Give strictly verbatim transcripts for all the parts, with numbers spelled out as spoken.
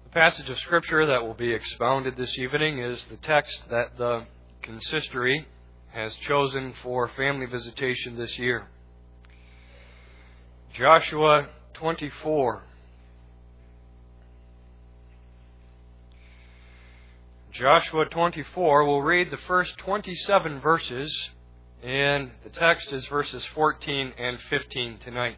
The passage of Scripture that will be expounded this evening is the text that the consistory has chosen for family visitation this year. Joshua twenty-four. Joshua twenty-four, we'll read the first twenty-seven verses, and the text is verses fourteen and fifteen tonight.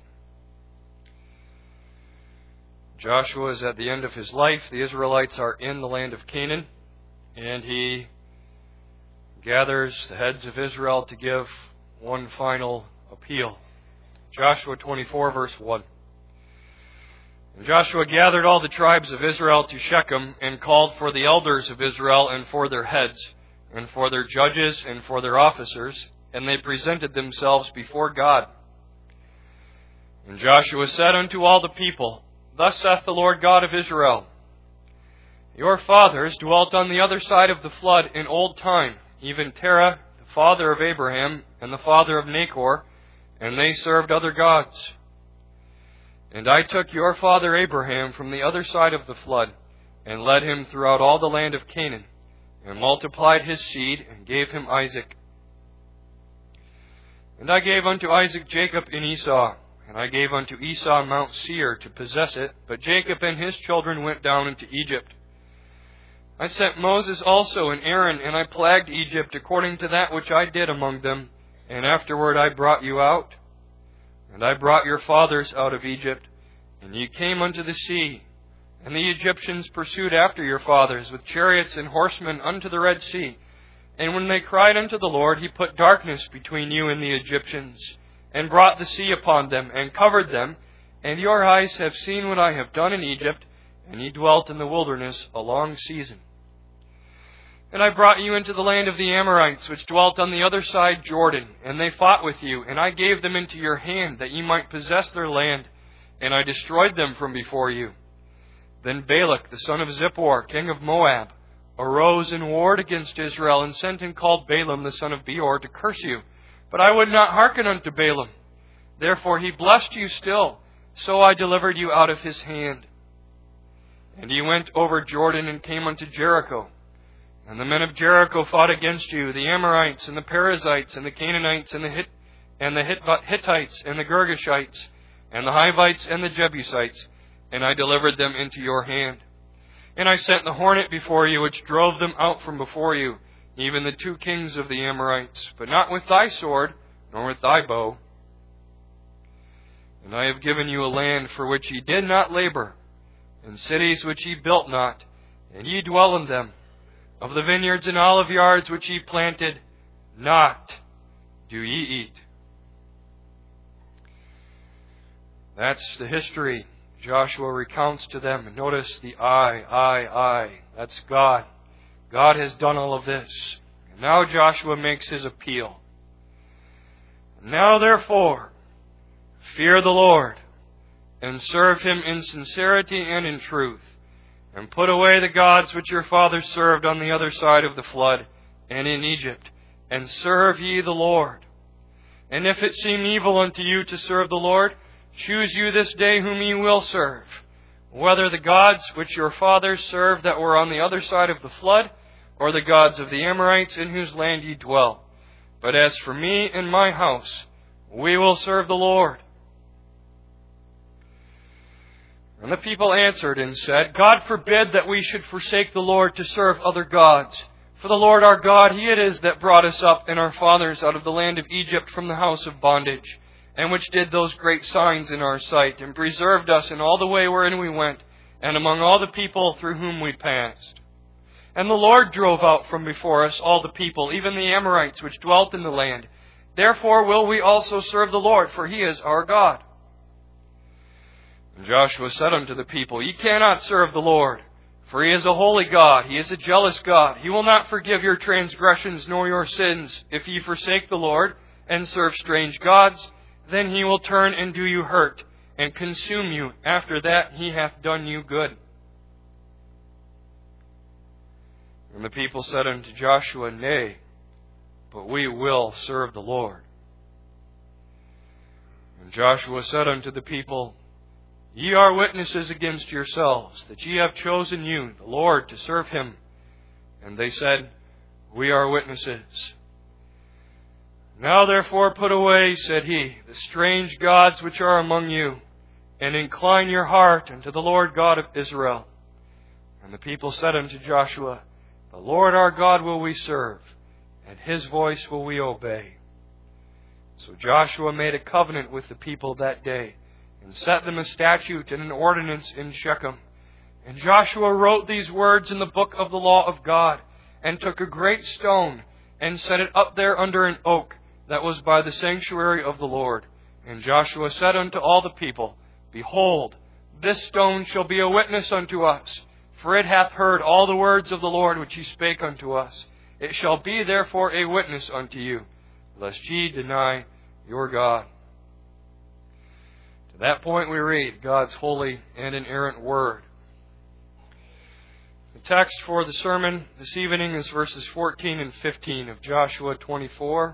Joshua is at the end of his life. The Israelites are in the land of Canaan, and he gathers the heads of Israel to give one final appeal. Joshua twenty-four, verse one. And Joshua gathered all the tribes of Israel to Shechem, and called for the elders of Israel, and for their heads, and for their judges, and for their officers, and they presented themselves before God. And Joshua said unto all the people, Thus saith the Lord God of Israel, Your fathers dwelt on the other side of the flood in old time, even Terah, the father of Abraham, and the father of Nachor, and they served other gods. And I took your father Abraham from the other side of the flood, and led him throughout all the land of Canaan, and multiplied his seed, and gave him Isaac. And I gave unto Isaac Jacob and Esau, and I gave unto Esau Mount Seir to possess it, but Jacob and his children went down into Egypt. I sent Moses also and Aaron, and I plagued Egypt according to that which I did among them, and afterward I brought you out. And I brought your fathers out of Egypt, and ye came unto the sea, and the Egyptians pursued after your fathers with chariots and horsemen unto the Red Sea. And when they cried unto the Lord, He put darkness between you and the Egyptians, and brought the sea upon them, and covered them. And your eyes have seen what I have done in Egypt, and ye dwelt in the wilderness a long season. And I brought you into the land of the Amorites, which dwelt on the other side Jordan, and they fought with you, and I gave them into your hand, that ye might possess their land, and I destroyed them from before you. Then Balak, the son of Zippor, king of Moab, arose and warred against Israel, and sent and called Balaam, the son of Beor, to curse you. But I would not hearken unto Balaam. Therefore he blessed you still, so I delivered you out of his hand. And he went over Jordan, and came unto Jericho. And the men of Jericho fought against you, the Amorites, and the Perizzites, and the Canaanites, and the Hit, and the Hittites, and the Girgashites, and the Hivites, and the Jebusites, and I delivered them into your hand. And I sent the hornet before you, which drove them out from before you, even the two kings of the Amorites, but not with thy sword, nor with thy bow. And I have given you a land for which ye did not labor, and cities which ye built not, and ye dwell in them. Of the vineyards and olive yards which ye planted, not do ye eat. That's the history Joshua recounts to them. And notice the I, I, I. That's God. God has done all of this. And now Joshua makes his appeal. Now therefore, fear the Lord, and serve Him in sincerity and in truth, and put away the gods which your fathers served on the other side of the flood, and in Egypt, and serve ye the Lord. And if it seem evil unto you to serve the Lord, choose you this day whom ye will serve, whether the gods which your fathers served that were on the other side of the flood, or the gods of the Amorites in whose land ye dwell. But as for me and my house, we will serve the Lord. And the people answered and said, God forbid that we should forsake the Lord to serve other gods. For the Lord our God, He it is that brought us up and our fathers out of the land of Egypt from the house of bondage, and which did those great signs in our sight, and preserved us in all the way wherein we went, and among all the people through whom we passed. And the Lord drove out from before us all the people, even the Amorites which dwelt in the land. Therefore will we also serve the Lord, for He is our God. And Joshua said unto the people, Ye cannot serve the Lord, for He is a holy God. He is a jealous God. He will not forgive your transgressions nor your sins. If ye forsake the Lord, and serve strange gods, then He will turn and do you hurt, and consume you. After that He hath done you good. And the people said unto Joshua, Nay, but we will serve the Lord. And Joshua said unto the people, Ye are witnesses against yourselves, that ye have chosen you, the Lord, to serve Him. And they said, We are witnesses. Now therefore put away, said he, the strange gods which are among you, and incline your heart unto the Lord God of Israel. And the people said unto Joshua, The Lord our God will we serve, and His voice will we obey. So Joshua made a covenant with the people that day, and set them a statute and an ordinance in Shechem. And Joshua wrote these words in the book of the law of God, and took a great stone, and set it up there under an oak that was by the sanctuary of the Lord. And Joshua said unto all the people, Behold, this stone shall be a witness unto us, for it hath heard all the words of the Lord which He spake unto us. It shall be therefore a witness unto you, lest ye deny your God. To that point we read God's holy and inerrant Word. The text for the sermon this evening is verses fourteen and fifteen of Joshua twenty-four.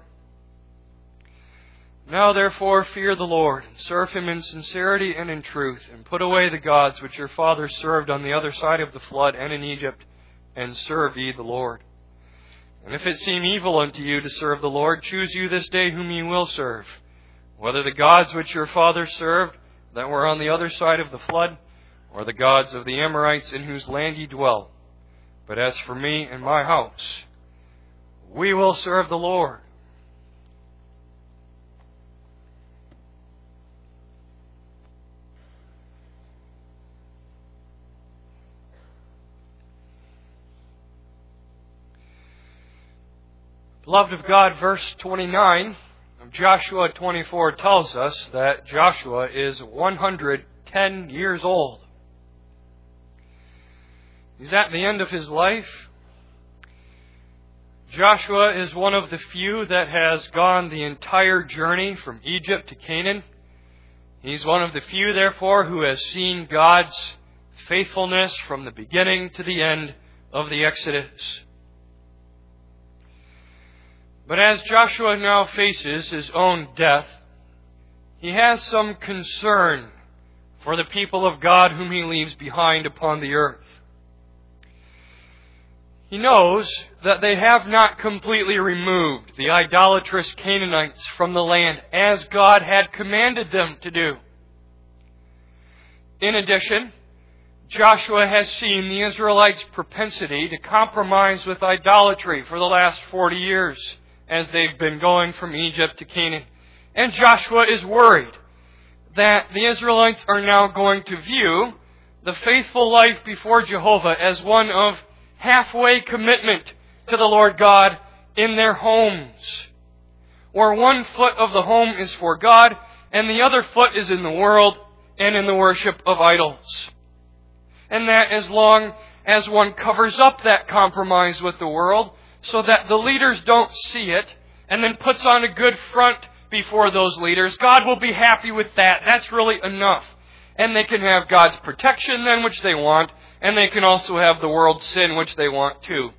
Now therefore fear the Lord, and serve Him in sincerity and in truth, and put away the gods which your fathers served on the other side of the flood and in Egypt, and serve ye the Lord. And if it seem evil unto you to serve the Lord, choose you this day whom ye will serve, whether the gods which your fathers served that were on the other side of the flood, or the gods of the Amorites in whose land ye dwell. But as for me and my house, we will serve the Lord. Beloved of God, verse twenty-nine of Joshua twenty-four tells us that Joshua is one hundred ten years old. He's at the end of his life. Joshua is one of the few that has gone the entire journey from Egypt to Canaan. He's one of the few, therefore, who has seen God's faithfulness from the beginning to the end of the Exodus. But as Joshua now faces his own death, he has some concern for the people of God whom he leaves behind upon the earth. He knows that they have not completely removed the idolatrous Canaanites from the land as God had commanded them to do. In addition, Joshua has seen the Israelites' propensity to compromise with idolatry for the last forty years as they've been going from Egypt to Canaan. And Joshua is worried that the Israelites are now going to view the faithful life before Jehovah as one of halfway commitment to the Lord God in their homes, where one foot of the home is for God and the other foot is in the world and in the worship of idols. And that as long as one covers up that compromise with the world so that the leaders don't see it and then puts on a good front before those leaders, God will be happy with that. That's really enough. And they can have God's protection then, which they want, and they can also have the world's sin, which they want too.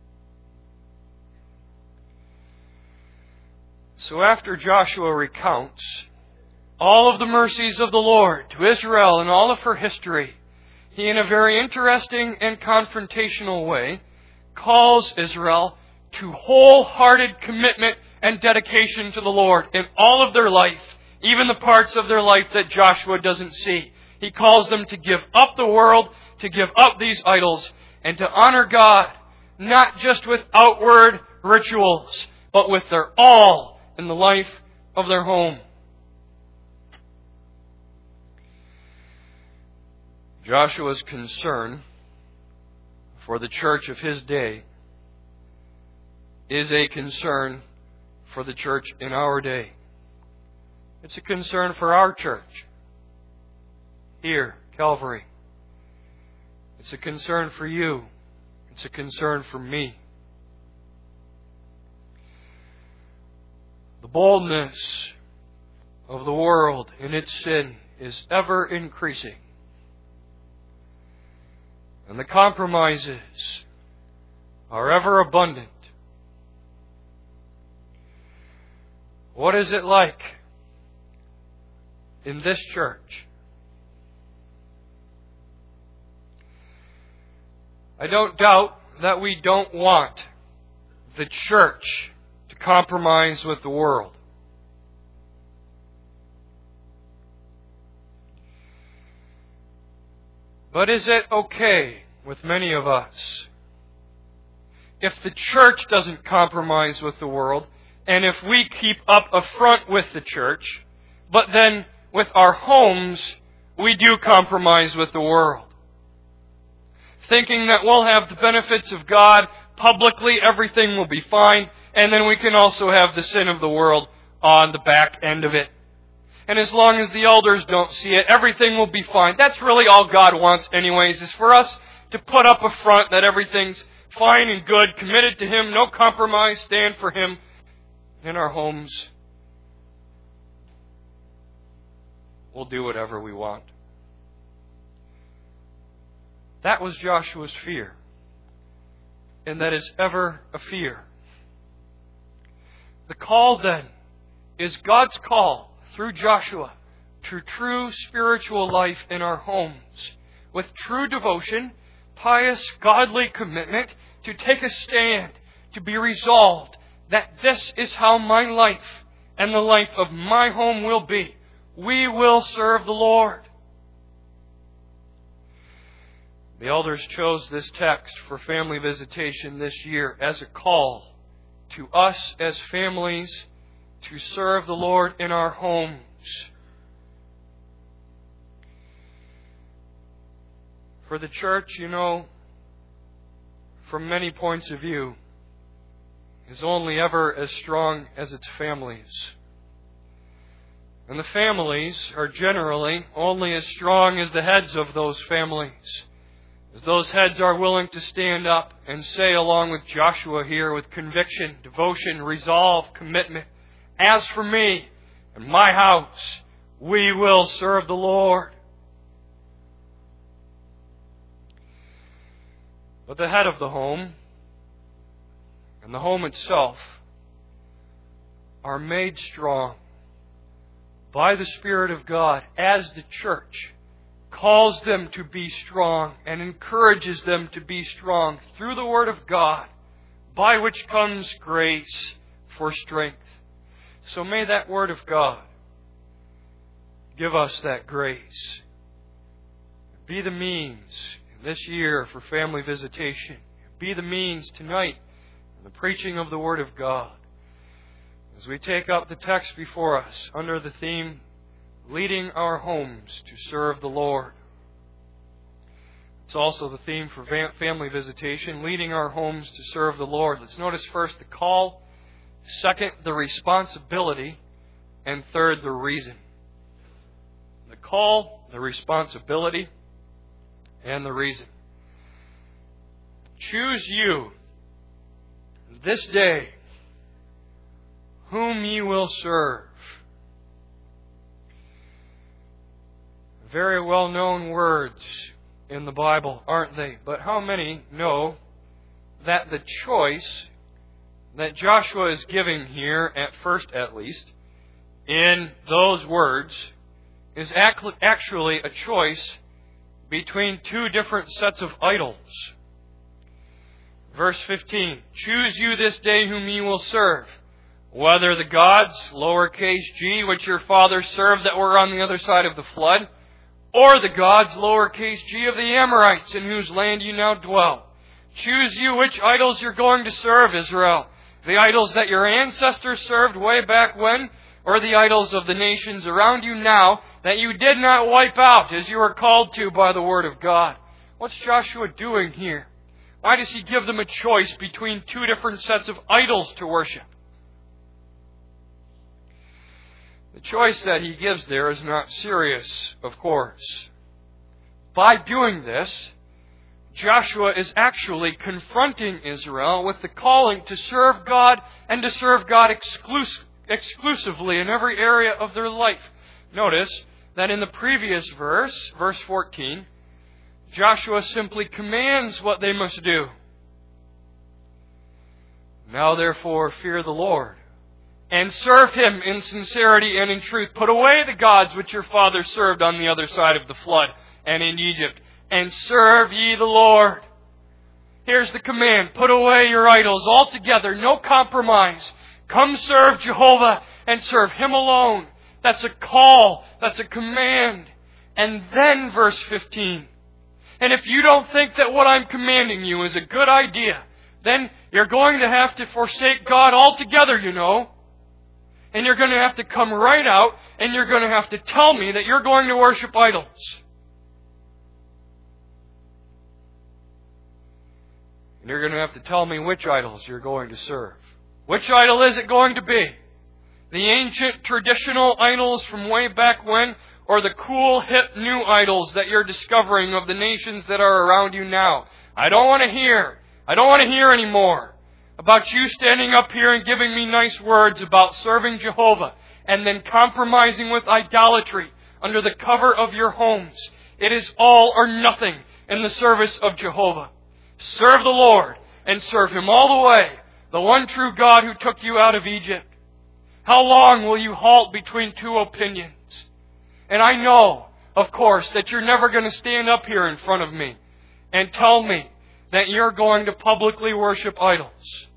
So after Joshua recounts all of the mercies of the Lord to Israel and all of her history, he, in a very interesting and confrontational way, calls Israel to wholehearted commitment and dedication to the Lord in all of their life, even the parts of their life that Joshua doesn't see. He calls them to give up the world, to give up these idols, and to honor God, not just with outward rituals, but with their all in the life of their home. Joshua's concern for the church of his day is a concern for the church in our day. It's a concern for our church here, Calvary. It's a concern for you. It's a concern for me. The boldness of the world in its sin is ever increasing. And the compromises are ever abundant. What is it like in this church? I don't doubt that we don't want the church to compromise with the world. But is it okay with many of us if the church doesn't compromise with the world, and if we keep up a front with the church, but then with our homes we do compromise with the world? Thinking that we'll have the benefits of God publicly, everything will be fine, and then we can also have the sin of the world on the back end of it. And as long as the elders don't see it, everything will be fine. That's really all God wants anyways, is for us to put up a front that everything's fine and good, committed to Him, no compromise, stand for Him in our homes. We'll do whatever we want. That was Joshua's fear. And that is ever a fear. The call then is God's call through Joshua to true spiritual life in our homes, with true devotion, pious, godly commitment, to take a stand, to be resolved that this is how my life and the life of my home will be. We will serve the Lord. The elders chose this text for family visitation this year as a call to us as families to serve the Lord in our homes. For the church, you know, from many points of view, is only ever as strong as its families. And the families are generally only as strong as the heads of those families. As those heads are willing to stand up and say, along with Joshua here, with conviction, devotion, resolve, commitment, as for me and my house, we will serve the Lord. But the head of the home and the home itself are made strong by the Spirit of God as the church calls them to be strong and encourages them to be strong through the Word of God, by which comes grace for strength. So may that Word of God give us that grace. Be the means this year for family visitation. Be the means tonight in the preaching of the Word of God. As we take up the text before us under the theme, leading our homes to serve the Lord. It's also the theme for family visitation, leading our homes to serve the Lord. Let's notice first the call, second the responsibility, and third the reason. The call, the responsibility, and the reason. Choose you this day whom ye will serve. Very well-known words in the Bible, aren't they? But how many know that the choice that Joshua is giving here, at first at least, in those words, is actually a choice between two different sets of idols? Verse fifteen, choose you this day whom ye will serve, whether the gods, lowercase g, which your fathers served that were on the other side of the flood, or the gods, lowercase g, of the Amorites, in whose land you now dwell. Choose you which idols you're going to serve, Israel. The idols that your ancestors served way back when, or the idols of the nations around you now that you did not wipe out as you were called to by the Word of God. What's Joshua doing here? Why does he give them a choice between two different sets of idols to worship? The choice that he gives there is not serious, of course. By doing this, Joshua is actually confronting Israel with the calling to serve God and to serve God exclus- exclusively in every area of their life. Notice that in the previous verse, verse fourteen, Joshua simply commands what they must do. Now therefore fear the Lord, and serve Him in sincerity and in truth. Put away the gods which your fathers served on the other side of the flood and in Egypt, and serve ye the Lord. Here's the command. Put away your idols altogether. No compromise. Come serve Jehovah and serve Him alone. That's a call. That's a command. And then verse fifteen. And if you don't think that what I'm commanding you is a good idea, then you're going to have to forsake God altogether, you know. And you're going to have to come right out and you're going to have to tell me that you're going to worship idols. And you're going to have to tell me which idols you're going to serve. Which idol is it going to be? The ancient traditional idols from way back when, or the cool, hip, new idols that you're discovering of the nations that are around you now? I don't want to hear. I don't want to hear anymore about you standing up here and giving me nice words about serving Jehovah and then compromising with idolatry under the cover of your homes. It is all or nothing in the service of Jehovah. Serve the Lord and serve Him all the way, the one true God who took you out of Egypt. How long will you halt between two opinions? And I know, of course, that you're never going to stand up here in front of me and tell me that you're going to publicly worship idols.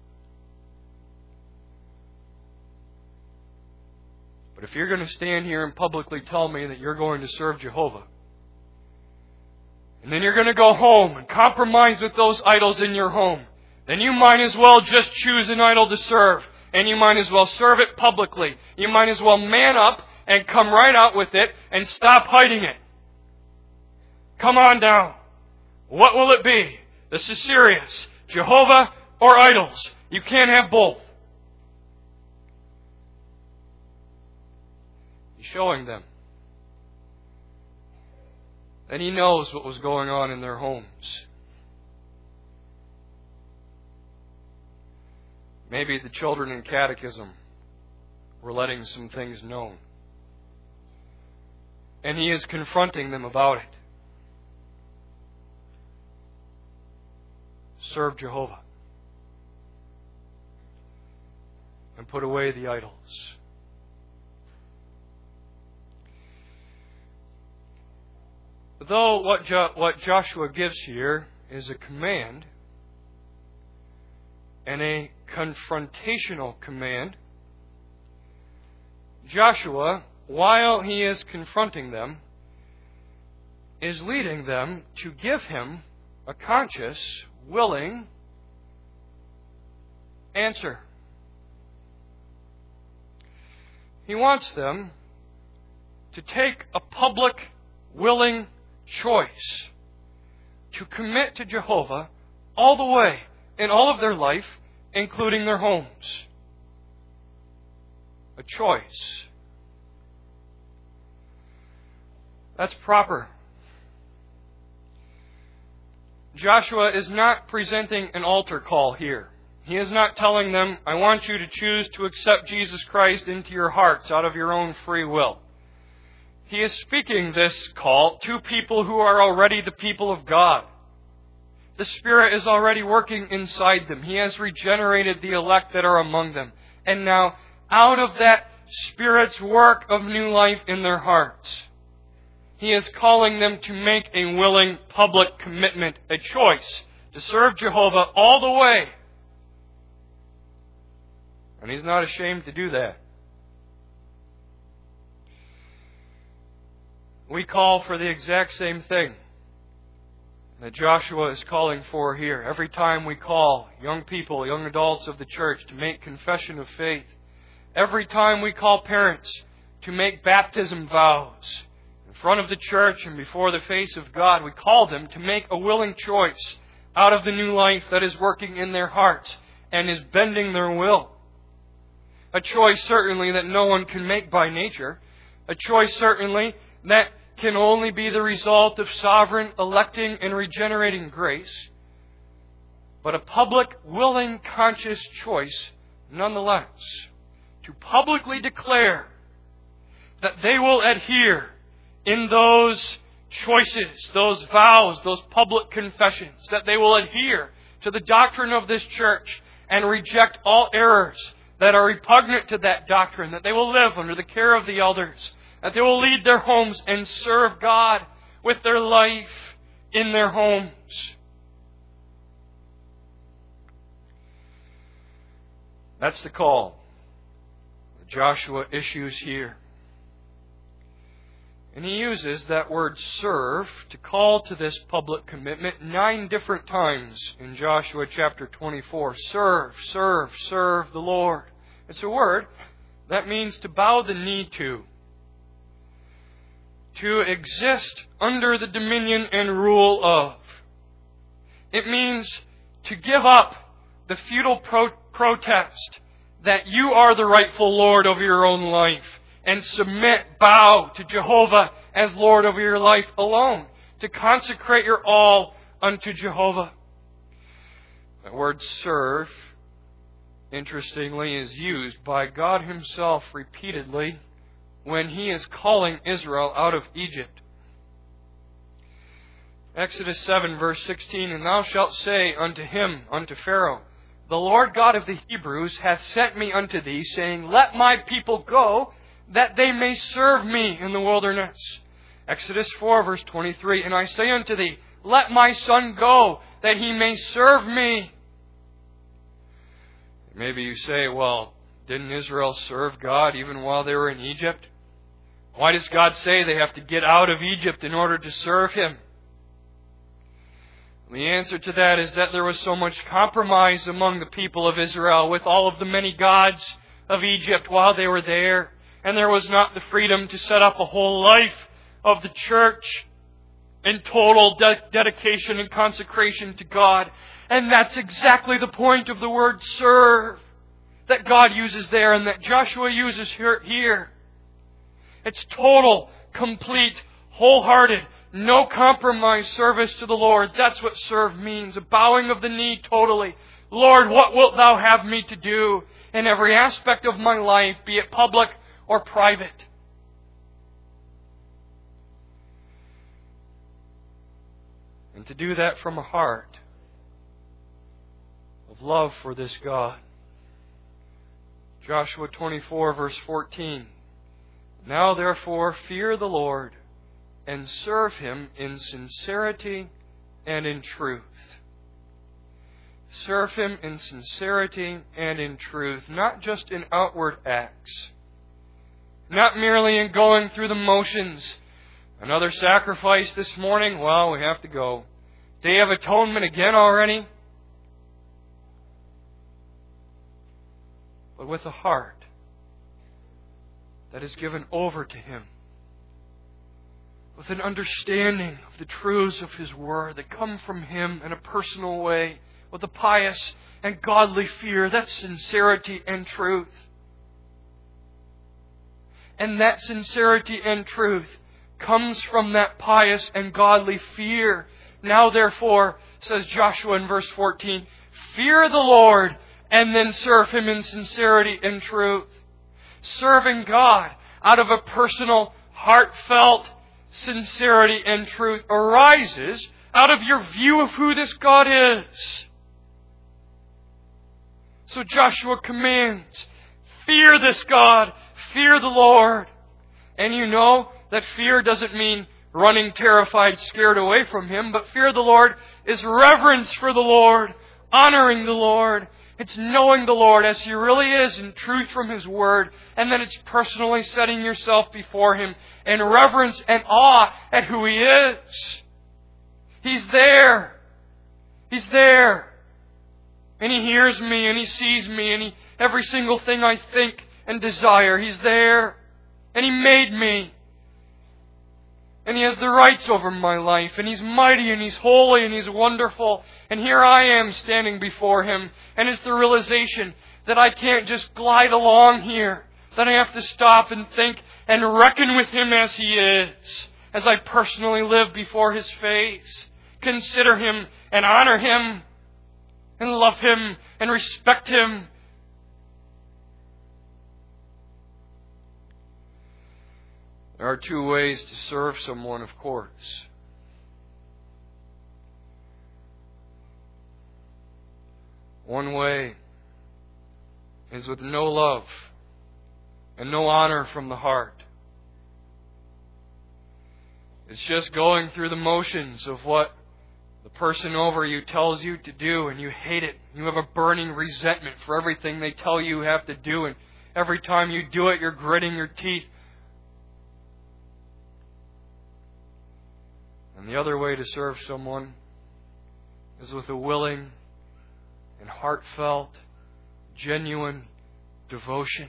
But if you're going to stand here and publicly tell me that you're going to serve Jehovah, and then you're going to go home and compromise with those idols in your home, then you might as well just choose an idol to serve. And you might as well serve it publicly. You might as well man up and come right out with it and stop hiding it. Come on down. What will it be? This is serious. Jehovah or idols? You can't have both. He's showing them. And He knows what was going on in their homes. Maybe the children in catechism were letting some things known. And He is confronting them about it. Serve Jehovah. And put away the idols. Though what, jo- what Joshua gives here is a command, and a confrontational command, Joshua, while he is confronting them, is leading them to give him a conscious, willing answer. He wants them to take a public, willing choice to commit to Jehovah all the way in all of their life, including their homes. A choice. That's proper. Joshua is not presenting an altar call here. He is not telling them, I want you to choose to accept Jesus Christ into your hearts out of your own free will. He is speaking this call to people who are already the people of God. The Spirit is already working inside them. He has regenerated the elect that are among them. And now, out of that Spirit's work of new life in their hearts, He is calling them to make a willing public commitment, a choice to serve Jehovah all the way. And He's not ashamed to do that. We call for the exact same thing that Joshua is calling for here. Every time we call young people, young adults of the church to make confession of faith, every time we call parents to make baptism vows in front of the church and before the face of God, we call them to make a willing choice out of the new life that is working in their hearts and is bending their will. A choice certainly that no one can make by nature. A choice certainly that can only be the result of sovereign, electing, and regenerating grace. But a public, willing, conscious choice nonetheless. To publicly declare that they will adhere in those choices, those vows, those public confessions, that they will adhere to the doctrine of this church and reject all errors that are repugnant to that doctrine, that they will live under the care of the elders, that they will lead their homes and serve God with their life in their homes. That's the call that Joshua issues here. And he uses that word serve to call to this public commitment nine different times in Joshua chapter twenty-four. Serve, serve, serve the Lord. It's a word that means to bow the knee to. To exist under the dominion and rule of. It means to give up the futile pro- protest that you are the rightful Lord over your own life. And submit, bow to Jehovah as Lord over your life alone. To consecrate your all unto Jehovah. The word serve, interestingly, is used by God Himself repeatedly when He is calling Israel out of Egypt. Exodus seven verse sixteen, And thou shalt say unto him, unto Pharaoh, The Lord God of the Hebrews hath sent me unto thee, saying, Let my people go, that they may serve me in the wilderness. Exodus four verse twenty-three, And I say unto thee, Let my son go, that he may serve me. Maybe you say, well, didn't Israel serve God even while they were in Egypt? Why does God say they have to get out of Egypt in order to serve Him? The answer to that is that there was so much compromise among the people of Israel with all of the many gods of Egypt while they were there. And there was not the freedom to set up a whole life of the church in total de- dedication and consecration to God. And that's exactly the point of the word serve that God uses there and that Joshua uses here. It's total, complete, wholehearted, no compromise service to the Lord. That's what serve means. A bowing of the knee totally. Lord, what wilt Thou have me to do in every aspect of my life, be it public or private? And to do that from a heart of love for this God. Joshua twenty-four verse fourteen. Now therefore fear the Lord and serve Him in sincerity and in truth. Serve Him in sincerity and in truth, not just in outward acts. Not merely in going through the motions. Another sacrifice this morning? Well, we have to go. Day of Atonement again already? But with a heart that is given over to Him. With an understanding of the truths of His Word that come from Him in a personal way. With a pious and godly fear. That's sincerity and truth. And that sincerity and truth comes from that pious and godly fear. Now therefore, says Joshua in verse fourteen, fear the Lord and then serve Him in sincerity and truth. Serving God out of a personal, heartfelt sincerity and truth arises out of your view of who this God is. So Joshua commands, fear this God, fear the Lord. And you know that fear doesn't mean running terrified, scared away from Him, but fear the Lord is reverence for the Lord, honoring the Lord. It's knowing the Lord as He really is in truth from His Word, and then it's personally setting yourself before Him in reverence and awe at who He is. He's there. He's there. And He hears me, and He sees me, and He, every single thing I think and desire, He's there. And He made me. And He has the rights over my life. And He's mighty, and He's holy, and He's wonderful. And here I am standing before Him. And it's the realization that I can't just glide along here. That I have to stop and think and reckon with Him as He is. As I personally live before His face. Consider Him and honor Him. And love Him and respect Him. There are two ways to serve someone, of course. One way is with no love and no honor from the heart. It's just going through the motions of what the person over you tells you to do and you hate it. You have a burning resentment for everything they tell you you have to do, and every time you do it, you're gritting your teeth. And the other way to serve someone is with a willing and heartfelt, genuine devotion,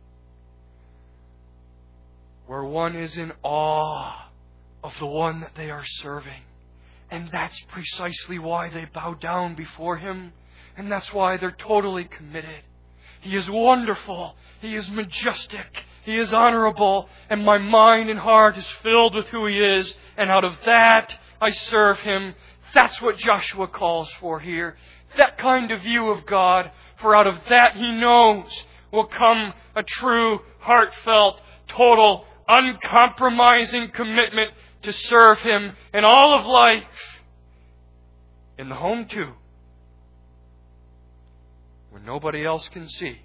where one is in awe of the one that they are serving. And that's precisely why they bow down before Him. And that's why they're totally committed. He is wonderful. He is majestic. He is honorable. And my mind and heart is filled with who He is. And out of that, I serve Him. That's what Joshua calls for here. That kind of view of God. For out of that, he knows, will come a true, heartfelt, total, uncompromising commitment to serve Him in all of life. In the home too. When nobody else can see.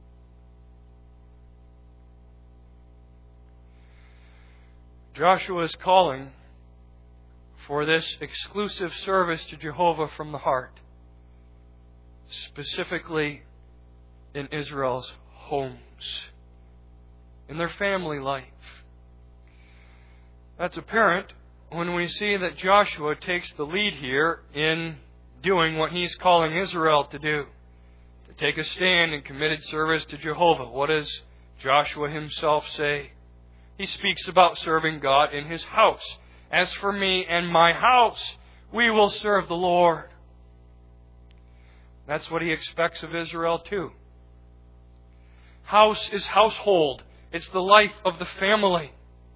Joshua is calling for this exclusive service to Jehovah from the heart. Specifically in Israel's homes. In their family life. That's apparent when we see that Joshua takes the lead here in doing what he's calling Israel to do. To take a stand in committed service to Jehovah. What does Joshua himself say? He speaks about serving God in his house. As for me and my house, we will serve the Lord. That's what he expects of Israel too. House is household. It's the life of the family.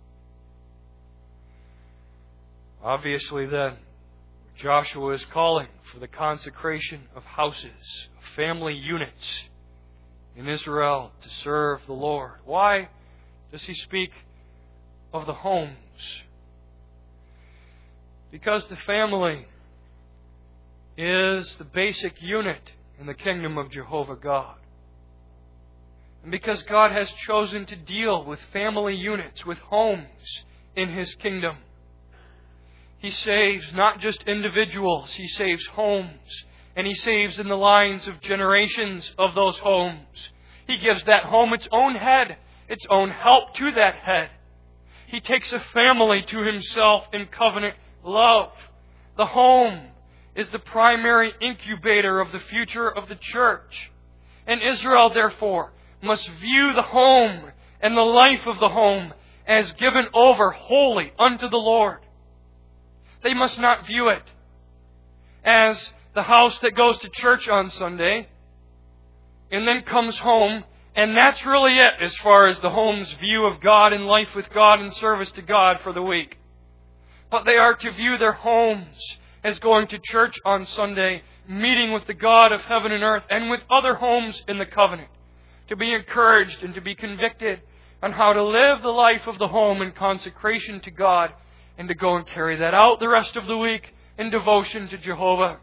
Obviously then, Joshua is calling for the consecration of houses, of family units in Israel to serve the Lord. Why does he speak of the homes? Because the family is the basic unit in the kingdom of Jehovah God. And because God has chosen to deal with family units, with homes in His kingdom, He saves not just individuals, He saves homes. And He saves in the lines of generations of those homes. He gives that home its own head, its own help to that head. He takes a family to Himself in covenant love. The home is the primary incubator of the future of the church. And Israel, therefore, must view the home and the life of the home as given over wholly unto the Lord. They must not view it as the house that goes to church on Sunday and then comes home, and that's really it as far as the home's view of God and life with God and service to God for the week. But they are to view their homes as going to church on Sunday, meeting with the God of heaven and earth and with other homes in the covenant, to be encouraged and to be convicted on how to live the life of the home in consecration to God, and to go and carry that out the rest of the week in devotion to Jehovah.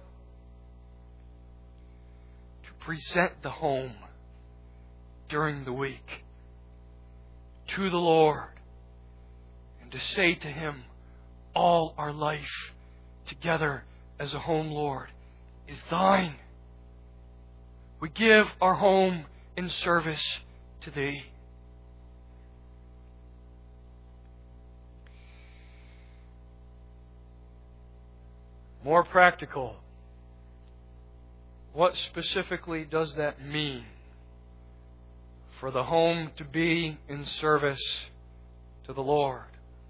To present the home during the week to the Lord, and to say to Him, all our life together as a home, Lord, is Thine. We give our home in service to Thee. More practical. What specifically does that mean for the home to be in service to the Lord?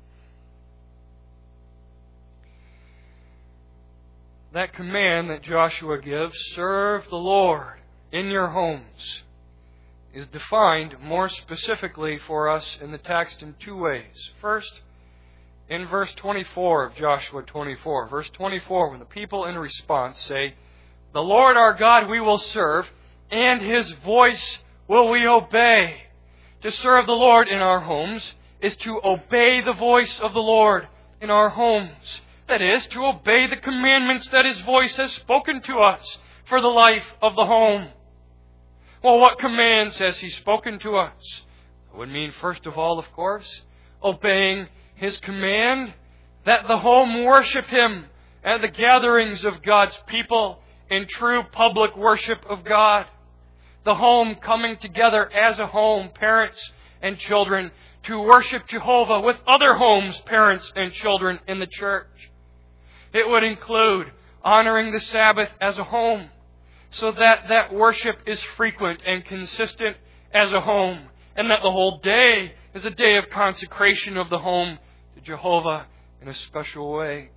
That command that Joshua gives, serve the Lord in your homes, is defined more specifically for us in the text in two ways. First, in verse twenty-four of Joshua twenty-four. Verse twenty-four, when the people in response say, the Lord our God we will serve, and His voice will we obey. To serve the Lord in our homes is to obey the voice of the Lord in our homes. That is, to obey the commandments that His voice has spoken to us for the life of the home. Well, what commands has He spoken to us? It would mean, first of all, of course, obeying His command that the home worship Him at the gatherings of God's people in true public worship of God. The home coming together as a home, parents and children, to worship Jehovah with other homes, parents and children in the church. It would include honoring the Sabbath as a home, so that that worship is frequent and consistent as a home, and that the whole day is a day of consecration of the home to Jehovah in a special way.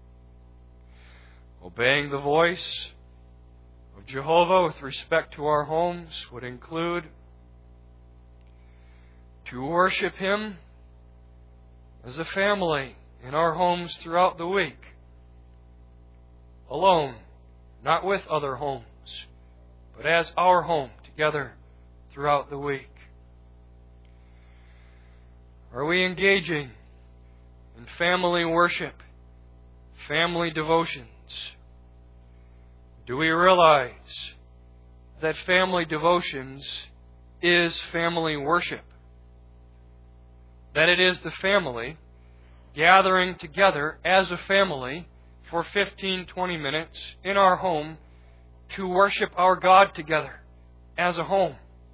Obeying the voice of Jehovah with respect to our homes would include to worship Him as a family in our homes throughout the week, alone, not with other homes, but as our home together throughout the week. Are we engaging in family worship, family devotions? Do we realize that family devotions is family worship? That it is the family gathering together as a family for fifteen, twenty minutes in our home to worship our God together as a home.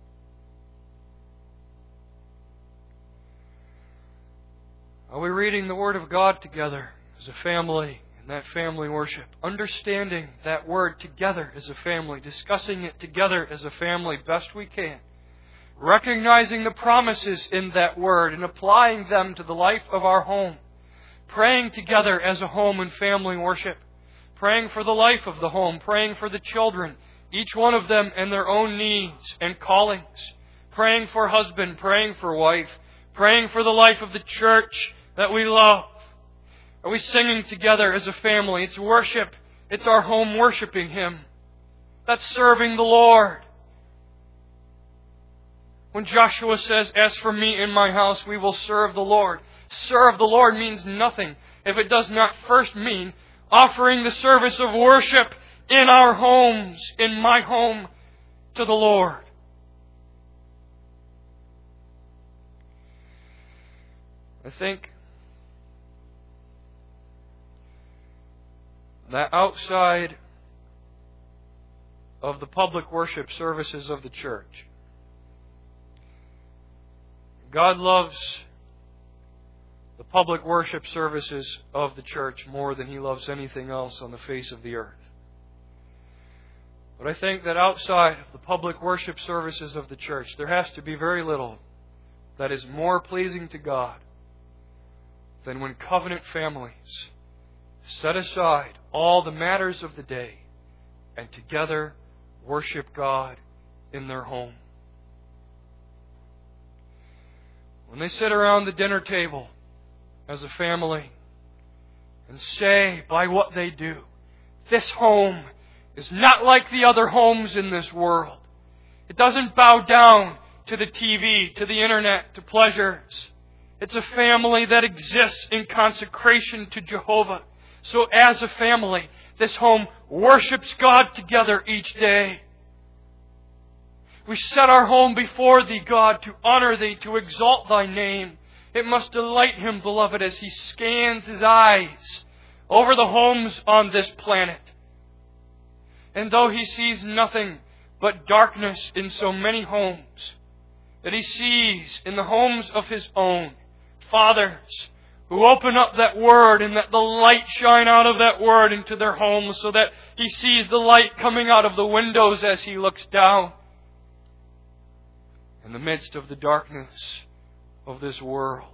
Are we reading the Word of God together as a family in that family worship? Understanding that Word together as a family, discussing it together as a family best we can. Recognizing the promises in that Word and applying them to the life of our home. Praying together as a home in family worship. Praying for the life of the home. Praying for the children, each one of them and their own needs and callings. Praying for husband, praying for wife. Praying for the life of the church that we love. Are we singing together as a family? It's worship. It's our home worshiping Him. That's serving the Lord. When Joshua says, "As for me and my house, we will serve the Lord." Serve the Lord means nothing if it does not first mean offering the service of worship in our homes, in my home, to the Lord. I think that outside of the public worship services of the church, God loves the public worship services of the church more than He loves anything else on the face of the earth. But I think that outside of the public worship services of the church, there has to be very little that is more pleasing to God than when covenant families set aside all the matters of the day and together worship God in their home. When they sit around the dinner table as a family and say by what they do, this home is not like the other homes in this world. It doesn't bow down to the T V, to the internet, to pleasures. It's a family that exists in consecration to Jehovah. So as a family, this home worships God together each day. We set our home before Thee, God, to honor Thee, to exalt Thy name. It must delight Him, beloved, as He scans His eyes over the homes on this planet. And though He sees nothing but darkness in so many homes, that He sees in the homes of His own fathers who open up that Word and let the light shine out of that Word into their homes so that He sees the light coming out of the windows as He looks down in the midst of the darkness of this world.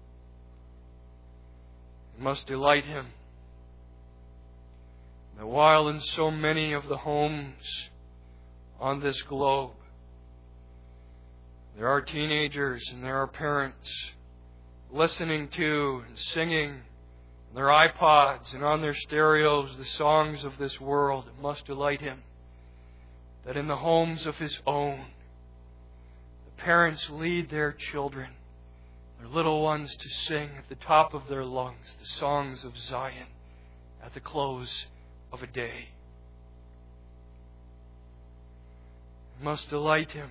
It must delight Him that while in so many of the homes on this globe there are teenagers and there are parents listening to and singing on their iPods and on their stereos the songs of this world, it must delight Him that in the homes of His own, the parents lead their children, their little ones, to sing at the top of their lungs the songs of Zion at the close of a day. It must delight Him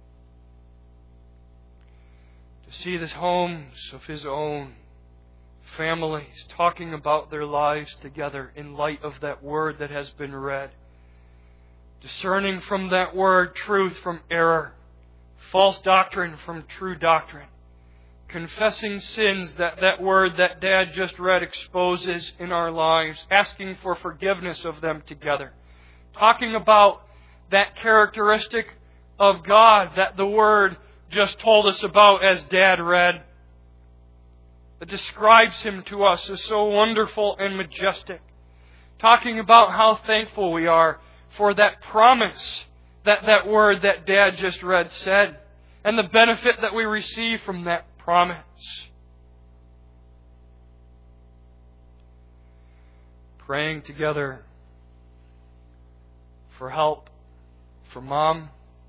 to see the homes of His own families, talking about their lives together in light of that Word that has been read. Discerning from that Word truth from error, false doctrine from true doctrine. Confessing sins that that Word that Dad just read exposes in our lives. Asking for forgiveness of them together. Talking about that characteristic of God that the Word just told us about as Dad read. That describes Him to us as so wonderful and majestic. Talking about how thankful we are for that promise that that Word that Dad just read said. And the benefit that we receive from that promise. Praying together for help for Mom.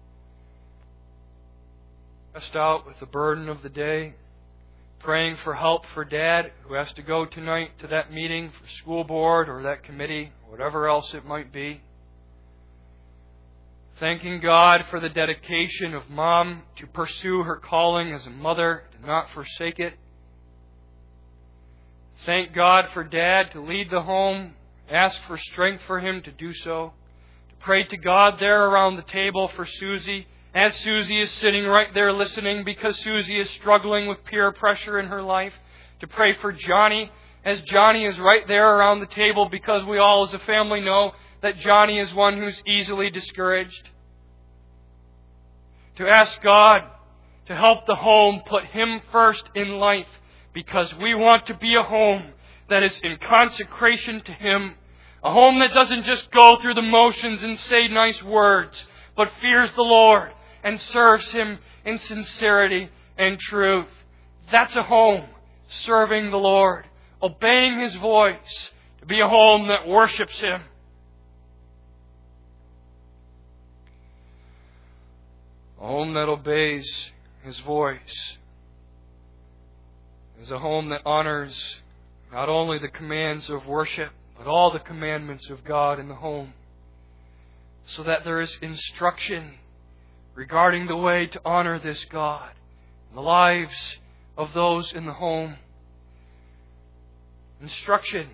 Stressed out with the burden of the day. Praying for help for Dad, who has to go tonight to that meeting for school board or that committee, whatever else it might be. Thanking God for the dedication of Mom to pursue her calling as a mother, to not forsake it. Thank God for Dad to lead the home, ask for strength for him to do so. To pray to God there around the table for Susie, as Susie is sitting right there listening because Susie is struggling with peer pressure in her life. To pray for Johnny as Johnny is right there around the table because we all as a family know that Johnny is one who's easily discouraged. To ask God to help the home put Him first in life because we want to be a home that is in consecration to Him. A home that doesn't just go through the motions and say nice words, but fears the Lord and serves Him in sincerity and truth. That's a home serving the Lord, obeying His voice, to be a home that worships Him. A home that obeys His voice is a home that honors not only the commands of worship, but all the commandments of God in the home, so that there is instruction regarding the way to honor this God in the lives of those in the home. Instruction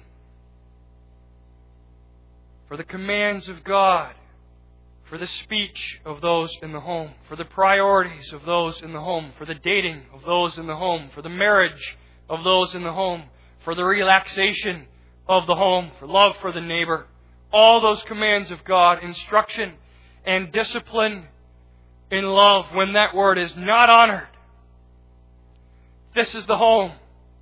for the commands of God, for the speech of those in the home, for the priorities of those in the home, for the dating of those in the home, for the marriage of those in the home, for the relaxation of the home, for love for the neighbor. All those commands of God, instruction and discipline in love when that word is not honored. This is the home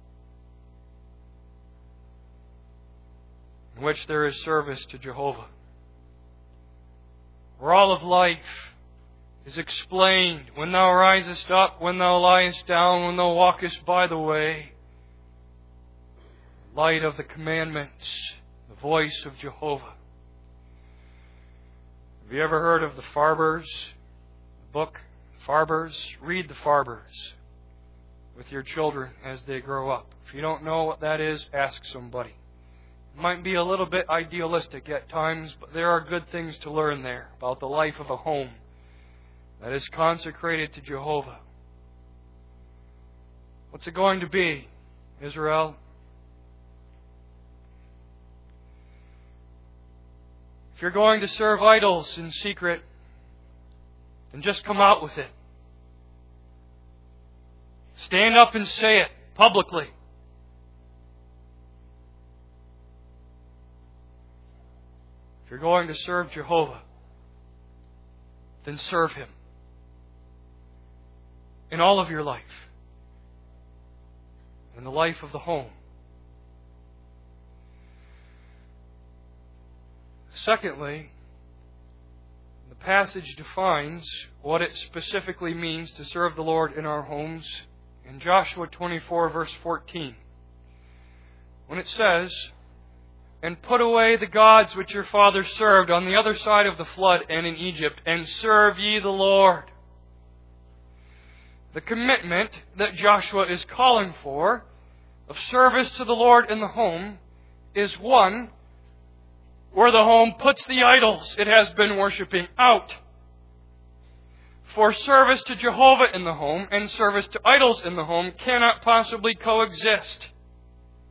in which there is service to Jehovah. Where all of life is explained. When thou risest up, when thou liest down, when thou walkest by the way. Light of the commandments, the voice of Jehovah. Have you ever heard of the Farbers? The book, Farbers? Read the Farbers with your children as they grow up. If you don't know what that is, ask somebody. It might be a little bit idealistic at times, but there are good things to learn there about the life of a home that is consecrated to Jehovah. What's it going to be, Israel? If you're going to serve idols in secret, then just come out with it. Stand up and say it publicly. If you're going to serve Jehovah, then serve Him in all of your life, in the life of the home. Secondly, the passage defines what it specifically means to serve the Lord in our homes in Joshua twenty-four, verse fourteen. When it says, "And put away the gods which your fathers served on the other side of the flood and in Egypt, and serve ye the Lord." The commitment that Joshua is calling for of service to the Lord in the home is one where the home puts the idols it has been worshiping out. For service to Jehovah in the home and service to idols in the home cannot possibly coexist.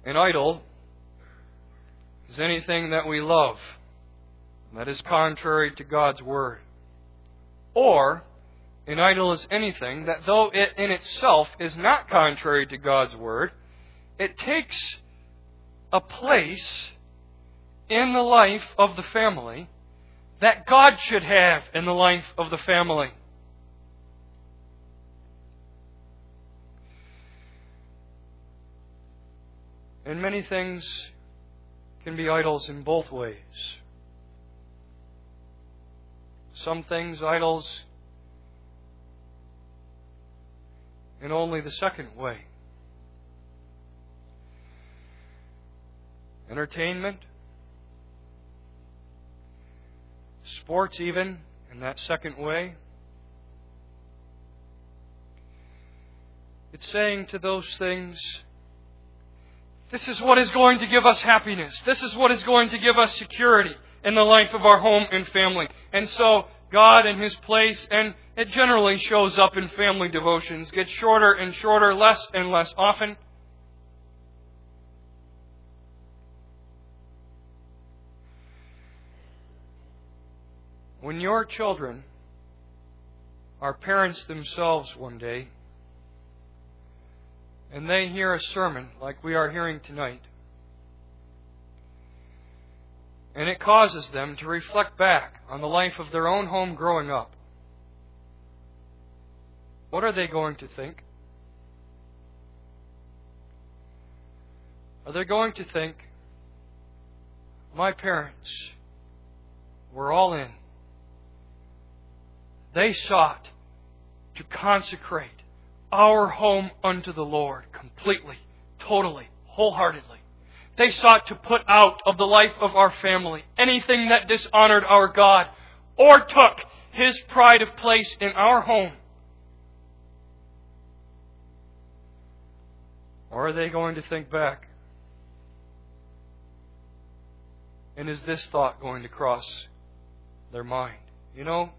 An idol is anything that we love that is contrary to God's Word. Or, an idol is anything that, though it in itself is not contrary to God's Word, it takes a place in the life of the family that God should have in the life of the family. And many things can be idols in both ways. Some things idols in only the second way. Entertainment, sports even in that second way. It's saying to those things, this is what is going to give us happiness. This is what is going to give us security in the life of our home and family. And so God in His place, and it generally shows up in family devotions, gets shorter and shorter, less and less often. When your children are parents themselves one day, and they hear a sermon like we are hearing tonight, and it causes them to reflect back on the life of their own home growing up, what are they going to think? Are they going to think, my parents were all in. They sought to consecrate our home unto the Lord completely, totally, wholeheartedly. They sought to put out of the life of our family anything that dishonored our God or took His pride of place in our home. Or are they going to think back? And is this thought going to cross their mind? You know,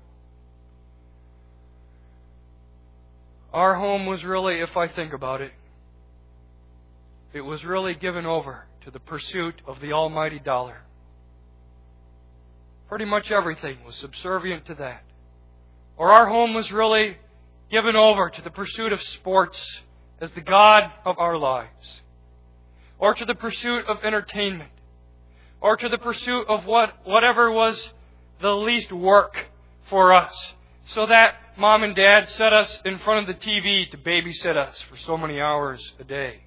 our home was really, if I think about it, it was really given over to the pursuit of the almighty dollar. Pretty much everything was subservient to that. Or our home was really given over to the pursuit of sports as the God of our lives. Or to the pursuit of entertainment. Or to the pursuit of what whatever was the least work for us. So that Mom and Dad set us in front of the T V to babysit us for so many hours a day.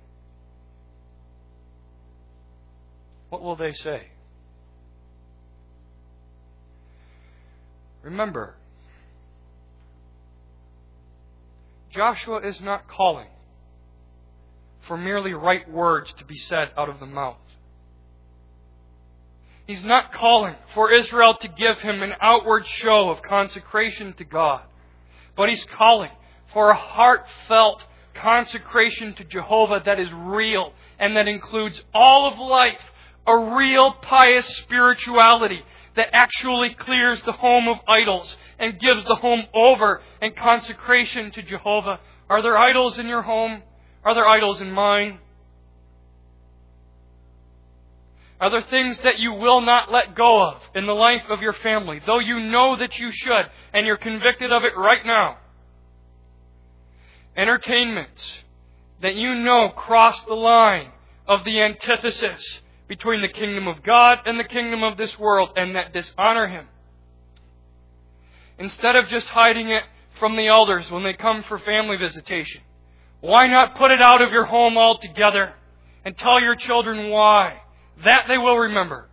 What will they say? Remember, Joshua is not calling for merely right words to be said out of the mouth. He's not calling for Israel to give him an outward show of consecration to God. But He's calling for a heartfelt consecration to Jehovah that is real and that includes all of life. A real pious spirituality that actually clears the home of idols and gives the home over in consecration to Jehovah. Are there idols in your home? Are there idols in mine? Are there things that you will not let go of in the life of your family, though you know that you should, and you're convicted of it right now? Entertainments that you know cross the line of the antithesis between the kingdom of God and the kingdom of this world, and that dishonor Him. Instead of just hiding it from the elders when they come for family visitation, why not put it out of your home altogether and tell your children why? That they will remember.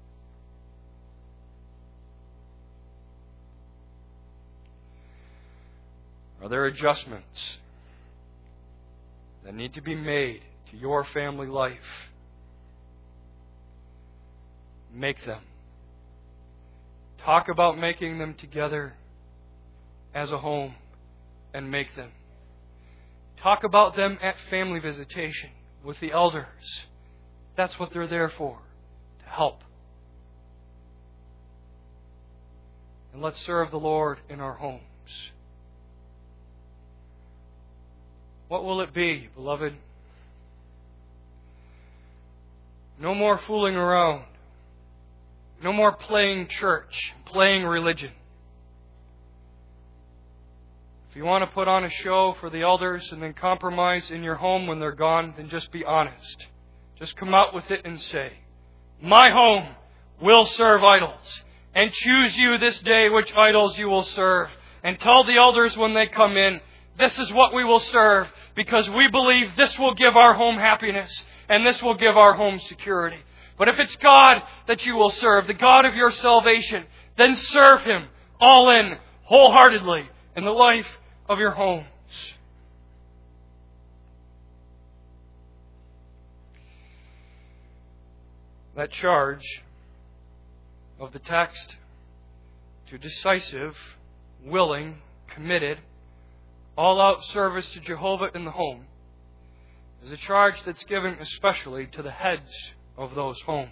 Are there adjustments that need to be made to your family life? Make them. Talk about making them together as a home and make them. Talk about them at family visitation with the elders. That's what they're there for, to help. And let's serve the Lord in our homes. What will it be, beloved? No more fooling around. No more playing church, playing religion. If you want to put on a show for the elders and then compromise in your home when they're gone, then just be honest. Just come out with it and say, my home will serve idols. And choose you this day which idols you will serve. And tell the elders when they come in, this is what we will serve, because we believe this will give our home happiness and this will give our home security. But if it's God that you will serve, the God of your salvation, then serve Him all in, wholeheartedly, in the life of your homes. That charge of the text to decisive, willing, committed, all-out service to Jehovah in the home is a charge that's given especially to the heads of those homes.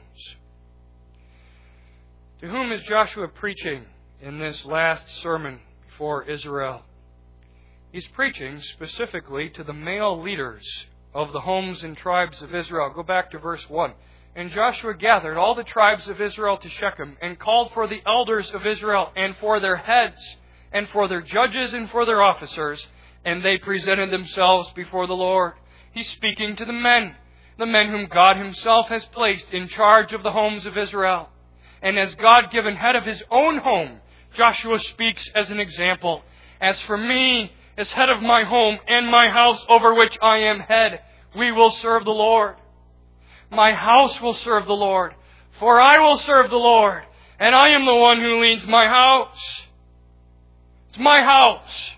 To whom is Joshua preaching in this last sermon before Israel? He's preaching specifically to the male leaders of the homes and tribes of Israel. Go back to verse one. And Joshua gathered all the tribes of Israel to Shechem and called for the elders of Israel and for their heads and for their judges and for their officers, and they presented themselves before the Lord. He's speaking to the men, the men whom God Himself has placed in charge of the homes of Israel. And as God-given head of his own home, Joshua speaks as an example. As for me, as head of my home and my house over which I am head, we will serve the Lord. My house will serve the Lord, for I will serve the Lord, and I am the one who leads my house. It's my house.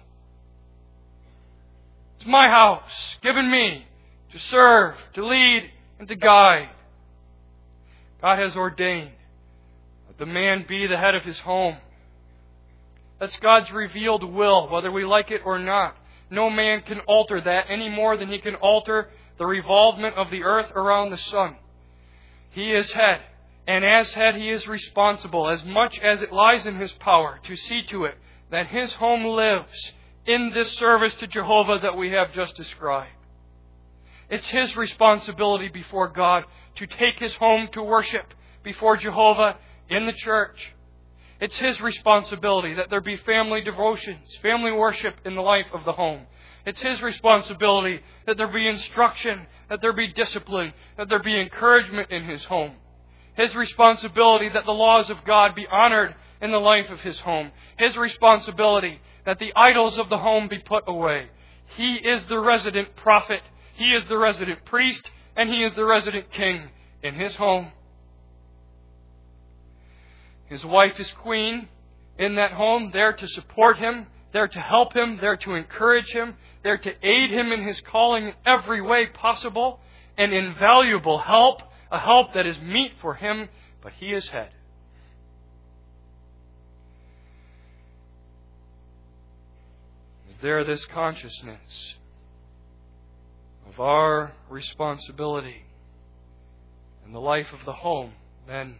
It's my house, given me to serve, to lead, and to guide. God has ordained that the man be the head of his home. That's God's revealed will, whether we like it or not. No man can alter that any more than he can alter the revolvement of the earth around the sun. He is head, and as head he is responsible, as much as it lies in his power, to see to it that his home lives in this service to Jehovah that we have just described. It's his responsibility before God to take his home to worship before Jehovah in the church. It's his responsibility that there be family devotions, family worship in the life of the home. It's his responsibility that there be instruction, that there be discipline, that there be encouragement in his home. His responsibility that the laws of God be honored in the life of his home. His responsibility that the idols of the home be put away. He is the resident prophet. He is the resident priest, and he is the resident king in his home. His wife is queen in that home, there to support him, there to help him, there to encourage him, there to aid him in his calling in every way possible, an invaluable help, a help that is meet for him, but he is head. Is there this consciousness of our responsibility in the life of the home, then?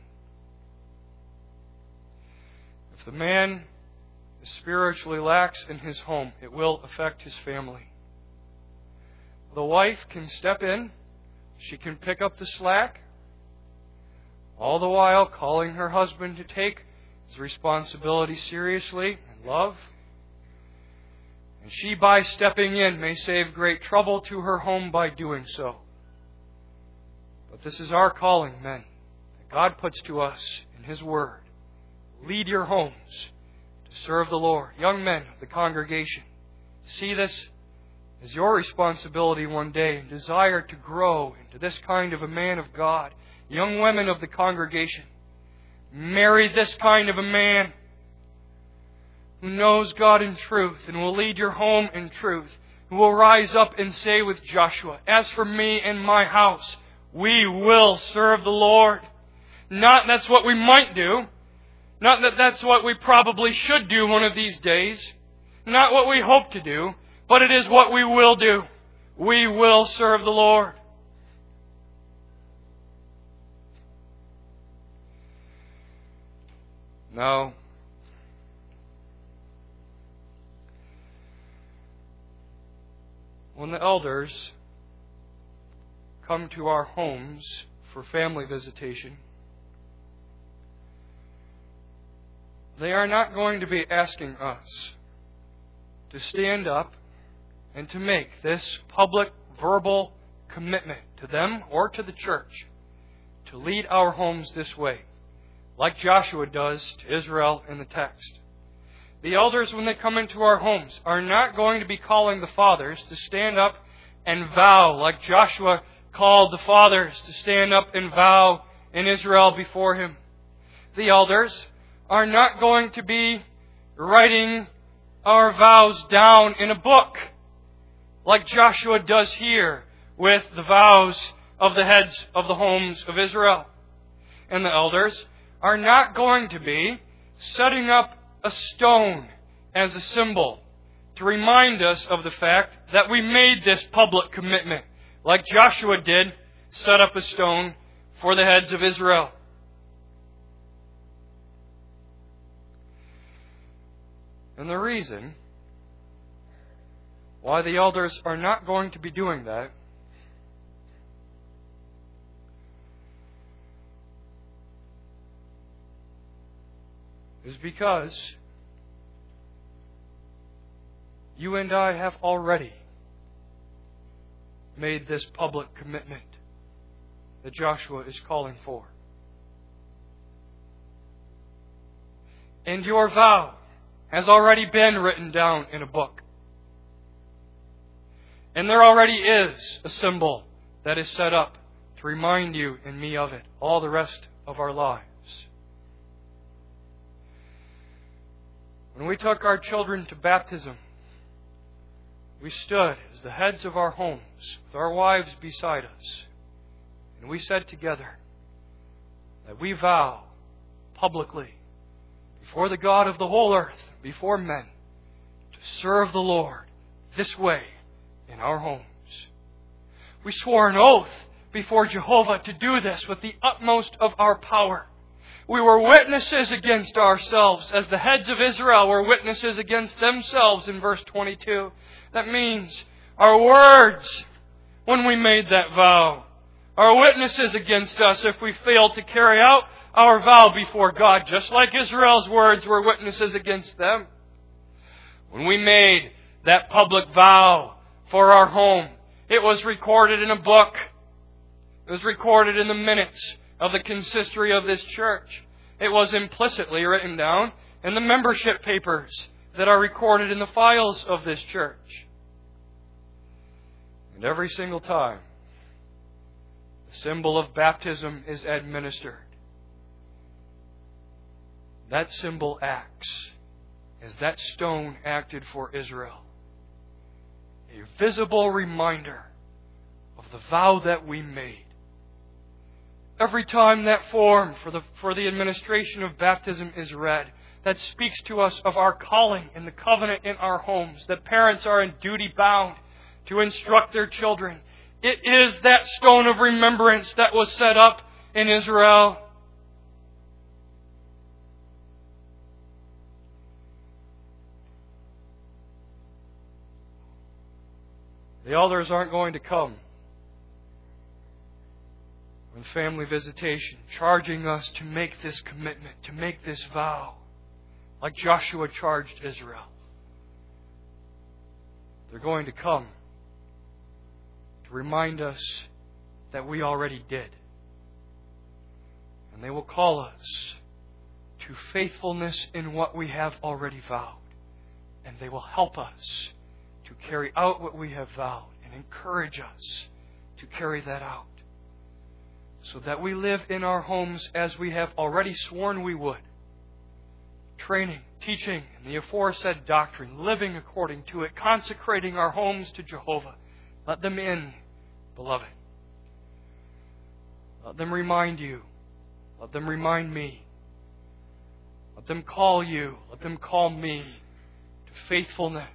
If the man is spiritually lax in his home, it will affect his family. The wife can step in. She can pick up the slack, all the while calling her husband to take his responsibility seriously and love. And she, by stepping in, may save great trouble to her home by doing so. But this is our calling, men, that God puts to us in His Word. Lead your homes to serve the Lord. Young men of the congregation, see this as your responsibility one day and desire to grow into this kind of a man of God. Young women of the congregation, marry this kind of a man who knows God in truth and will lead your home in truth, who will rise up and say with Joshua, as for me and my house, we will serve the Lord. Not that's what we might do. Not that that's what we probably should do one of these days. Not what we hope to do. But it is what we will do. We will serve the Lord. Now, when the elders come to our homes for family visitation, they are not going to be asking us to stand up and to make this public verbal commitment to them or to the church to lead our homes this way, like Joshua does to Israel in the text. The elders, when they come into our homes, are not going to be calling the fathers to stand up and vow, like Joshua called the fathers to stand up and vow in Israel before him. The elders are not going to be writing our vows down in a book, like Joshua does here with the vows of the heads of the homes of Israel. And the elders are not going to be setting up a stone as a symbol to remind us of the fact that we made this public commitment, like Joshua did, set up a stone for the heads of Israel. And the reason why the elders are not going to be doing that is because you and I have already made this public commitment that Joshua is calling for. And your vow has already been written down in a book. And there already is a symbol that is set up to remind you and me of it all the rest of our lives. When we took our children to baptism, we stood as the heads of our homes with our wives beside us, and we said together that we vow publicly before the God of the whole earth, before men, to serve the Lord this way in our homes. We swore an oath before Jehovah to do this with the utmost of our power. We were witnesses against ourselves as the heads of Israel were witnesses against themselves in verse twenty-two. That means our words when we made that vow are witnesses against us if we fail to carry out our vow before God, just like Israel's words were witnesses against them. When we made that public vow for our home, it was recorded in a book. It was recorded in the minutes of the consistory of this church. It was implicitly written down in the membership papers that are recorded in the files of this church. And every single time the symbol of baptism is administered, that symbol acts as that stone acted for Israel. A visible reminder of the vow that we made. Every time that form for the, for the administration of baptism is read, that speaks to us of our calling in the covenant in our homes, that parents are in duty bound to instruct their children. It is that stone of remembrance that was set up in Israel. The elders aren't going to come on family visitation, charging us to make this commitment, to make this vow, like Joshua charged Israel. They're going to come to remind us that we already did. And they will call us to faithfulness in what we have already vowed. And they will help us to carry out what we have vowed and encourage us to carry that out, so that we live in our homes as we have already sworn we would. Training, teaching, and the aforesaid doctrine, living according to it, consecrating our homes to Jehovah. Let them in, beloved. Let them remind you. Let them remind me. Let them call you. Let them call me to faithfulness.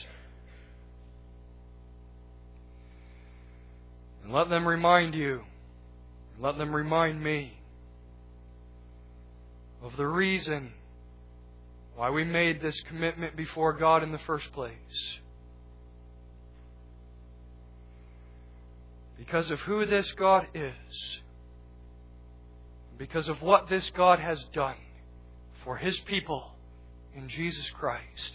And let them remind you. Let them remind me of the reason why we made this commitment before God in the first place. Because of who this God is, because of what this God has done for His people in Jesus Christ.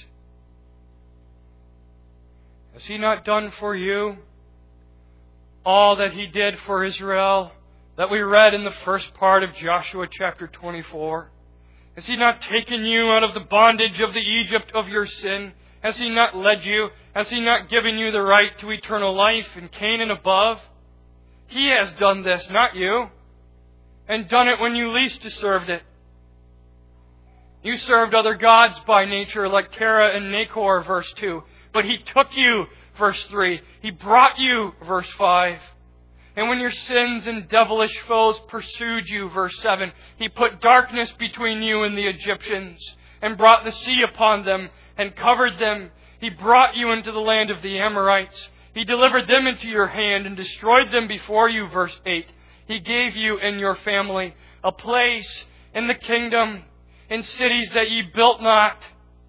Has He not done for you all that He did for Israel that we read in the first part of Joshua chapter twenty-four? Has He not taken you out of the bondage of the Egypt of your sin? Has He not led you? Has He not given you the right to eternal life in Canaan above? He has done this, not you. And done it when you least deserved it. You served other gods by nature like Terah and Nahor, verse two. But He took you, verse three. He brought you, verse five. And when your sins and devilish foes pursued you, verse seven, He put darkness between you and the Egyptians, and brought the sea upon them, and covered them. He brought you into the land of the Amorites. He delivered them into your hand, and destroyed them before you, verse eight. He gave you and your family a place in the kingdom, in cities that ye built not,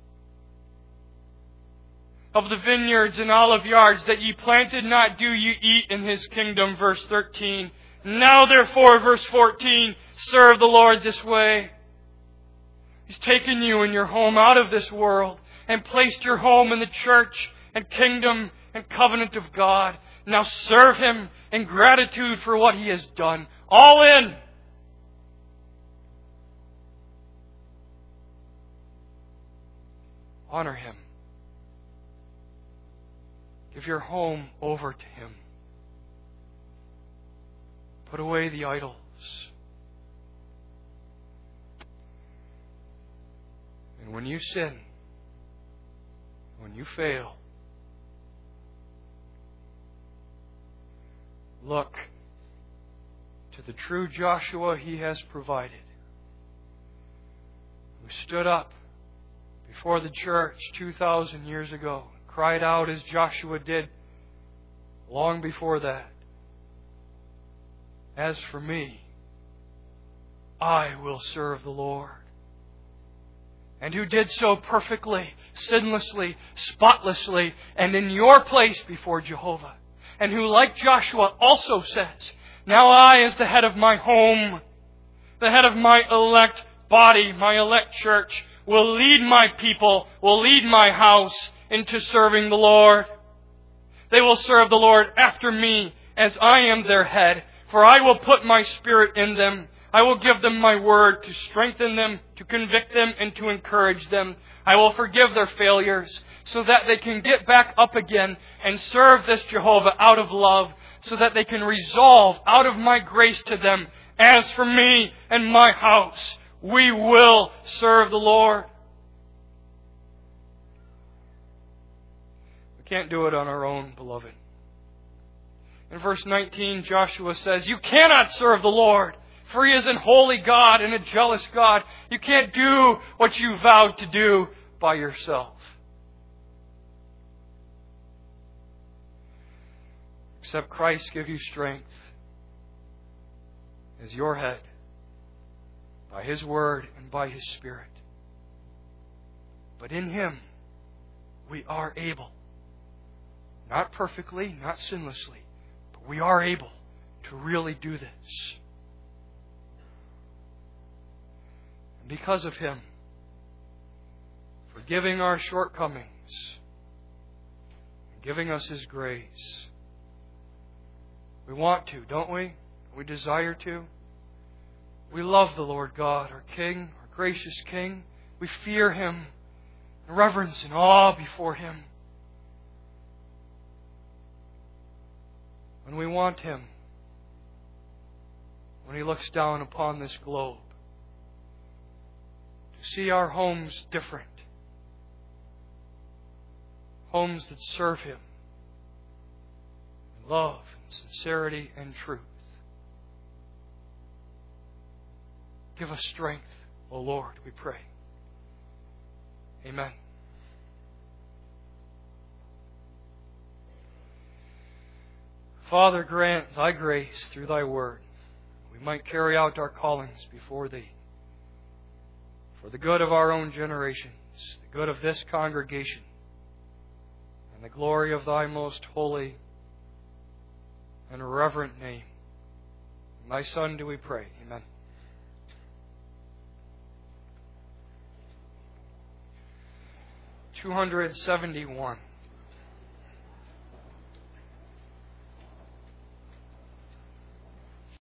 of the vineyards and olive yards that ye planted not do ye eat in His kingdom, verse thirteen. Now therefore, verse fourteen, serve the Lord this way. He's taken you and your home out of this world and placed your home in the church and kingdom and covenant of God. Now serve Him in gratitude for what He has done. All in. Honor Him. Give your home over to Him. Put away the idols. And when you sin, when you fail, look to the true Joshua He has provided, who stood up before the church two thousand years ago, cried out as Joshua did long before that. As for me, I will serve the Lord. And who did so perfectly, sinlessly, spotlessly, and in your place before Jehovah. And who, like Joshua, also says, now I, as the head of my home, the head of my elect body, my elect church, will lead my people, will lead my house into serving the Lord. They will serve the Lord after me, as I am their head. For I will put my Spirit in them. I will give them my word to strengthen them, to convict them, and to encourage them. I will forgive their failures so that they can get back up again and serve this Jehovah out of love, so that they can resolve out of my grace to them, as for me and my house, we will serve the Lord. We can't do it on our own, beloved. In verse nineteen, Joshua says, you cannot serve the Lord, for He is an holy God and a jealous God. You can't do what you vowed to do by yourself. Except Christ give you strength as your head, by His Word and by His Spirit. But in Him, we are able, not perfectly, not sinlessly, but we are able to really do this. And because of Him, forgiving our shortcomings, and giving us His grace, we want to, don't we? We desire to. We love the Lord God, our King, our gracious King. We fear Him in reverence and awe before Him. When we want Him, when He looks down upon this globe, to see our homes different, homes that serve Him in love and sincerity and truth. Give us strength, O Lord, we pray. Amen. Father, grant Thy grace through Thy Word, we might carry out our callings before Thee, for the good of our own generations, the good of this congregation, and the glory of Thy most holy and reverent name. In Thy Son do we pray. Amen. two hundred seventy-one.